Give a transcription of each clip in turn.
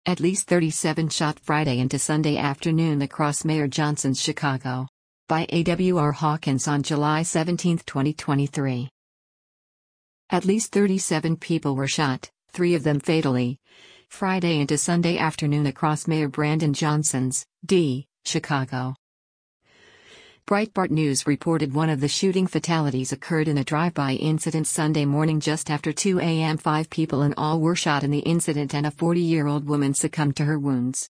At least 37 shot Friday into Sunday afternoon across Mayor Johnson's Chicago. By A.W.R. Hawkins on July 17, 2023. At least 37 people were shot, 3 of them fatally, Friday into Sunday afternoon across Mayor Brandon Johnson's, D., Chicago. Breitbart News reported one of the shooting fatalities occurred in a drive-by incident Sunday morning just after 2 a.m. 5 people in all were shot in the incident and a 40-year-old woman succumbed to her wounds.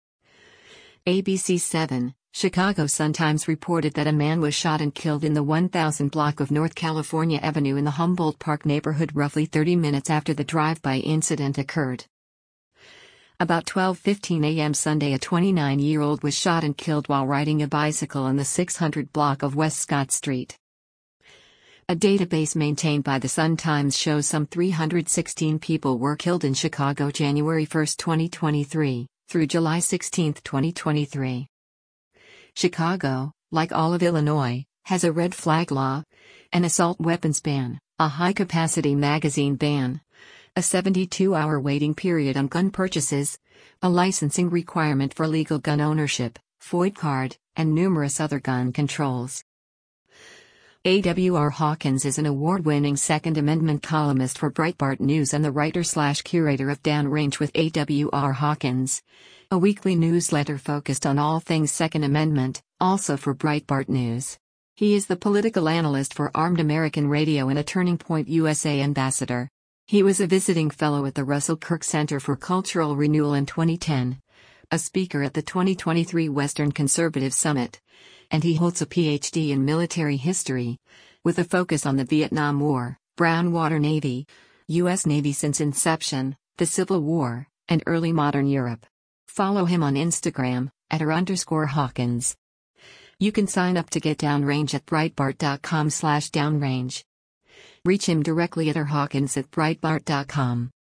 ABC 7, Chicago Sun-Times reported that a man was shot and killed in the 1000 block of North California Avenue in the Humboldt Park neighborhood roughly 30 minutes after the drive-by incident occurred. About 12:15 a.m. Sunday, a 29-year-old was shot and killed while riding a bicycle in the 600 block of West Scott Street. A database maintained by the Sun-Times shows some 316 people were killed in Chicago January 1, 2023, through July 16, 2023. Chicago, like all of Illinois, has a red flag law, an assault weapons ban, a high-capacity magazine ban, a 72-hour waiting period on gun purchases, a licensing requirement for legal gun ownership, FOID card, and numerous other gun controls. A.W.R. Hawkins is an award-winning Second Amendment columnist for Breitbart News and the writer/curator of Downrange with A.W.R. Hawkins, a weekly newsletter focused on all things Second Amendment, also for Breitbart News. He is the political analyst for Armed American Radio and a Turning Point USA ambassador. He was a visiting fellow at the Russell Kirk Center for Cultural Renewal in 2010, a speaker at the 2023 Western Conservative Summit, and he holds a Ph.D. in military history, with a focus on the Vietnam War, Brown Water Navy, U.S. Navy since inception, the Civil War, and early modern Europe. Follow him on Instagram, @r_Hawkins. You can sign up to get Downrange at Breitbart.com/downrange. Reach him directly at rhawkins@breitbart.com.